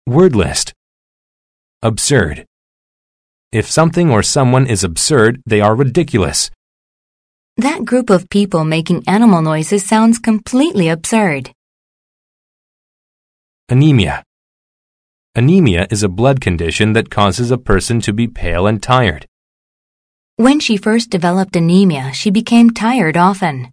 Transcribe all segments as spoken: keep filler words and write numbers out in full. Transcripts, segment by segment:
Word list. Absurd. If something or someone is absurd, they are ridiculous. That group of people making animal noises sounds completely absurd. Anemia. Anemia is a blood condition that causes a person to be pale and tired. When she first developed anemia, she became tired often.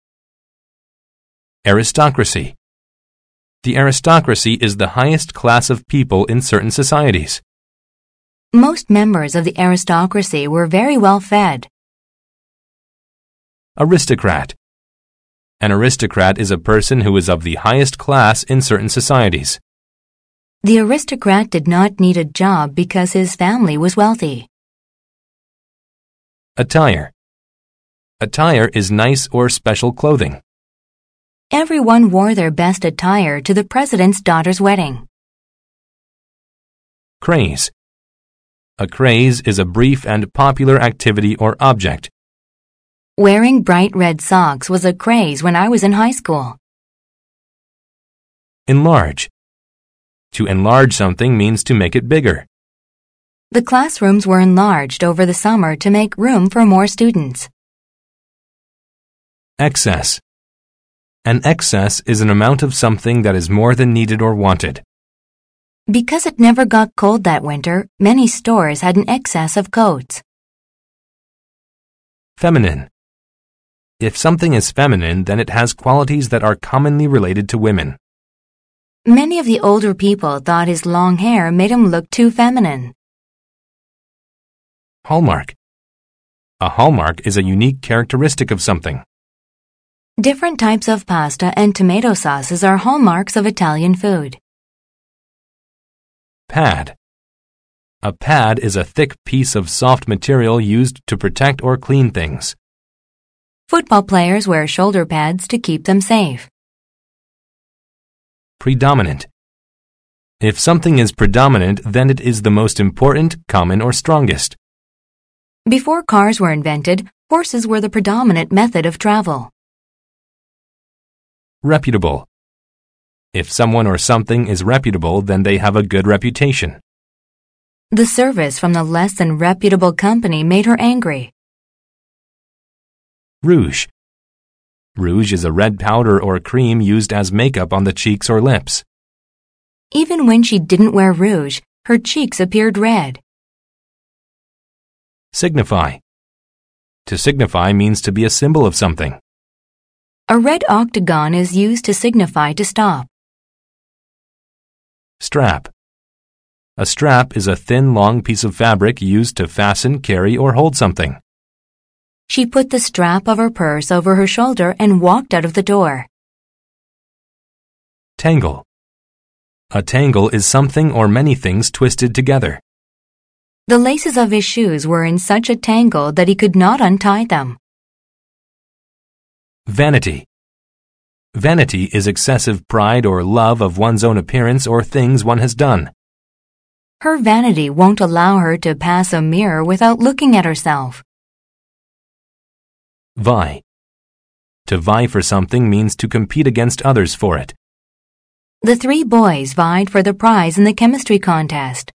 Aristocracy. The aristocracy is the highest class of people in certain societies. Most members of the aristocracy were very well fed. Aristocrat. An aristocrat is a person who is of the highest class in certain societies. The aristocrat did not need a job because his family was wealthy. Attire. Attire is nice or special clothing. Everyone wore their best attire to the president's daughter's wedding. Craze. A craze is a brief and popular activity or object. Wearing bright red socks was a craze when I was in high school. Enlarge. To enlarge something means to make it bigger. The classrooms were enlarged over the summer to make room for more students. Excess. An excess is an amount of something that is more than needed or wanted. Because it never got cold that winter, many stores had an excess of coats. Feminine. If something is feminine, then it has qualities that are commonly related to women. Many of the older people thought his long hair made him look too feminine. Hallmark. A hallmark is a unique characteristic of something. Different types of pasta and tomato sauces are hallmarks of Italian food. Pad. A pad is a thick piece of soft material used to protect or clean things. Football players wear shoulder pads to keep them safe. Predominant. If something is predominant, then it is the most important, common, or strongest. Before cars were invented, horses were the predominant method of travel. Reputable. If someone or something is reputable, then they have a good reputation. The service from the less than reputable company made her angry. Rouge. Rouge is a red powder or cream used as makeup on the cheeks or lips. Even when she didn't wear rouge, her cheeks appeared red. Signify. To signify means to be a symbol of something. A red octagon is used to signify to stop. Strap. A strap is a thin, long piece of fabric used to fasten, carry, or hold something. She put the strap of her purse over her shoulder and walked out of the door. Tangle. A tangle is something or many things twisted together. The laces of his shoes were in such a tangle that he could not untie them. Vanity. Vanity is excessive pride or love of one's own appearance or things one has done. Her vanity won't allow her to pass a mirror without looking at herself. Vie. To vie for something means to compete against others for it. The three boys vied for the prize in the chemistry contest.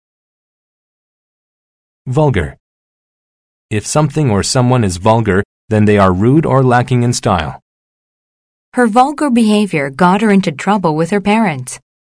Vulgar. If something or someone is vulgar, then they are rude or lacking in style. Her vulgar behavior got her into trouble with her parents.